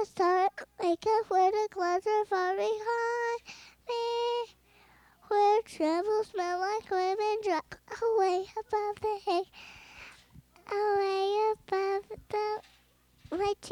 to start. Wake up where the clouds are far behind me. Where travels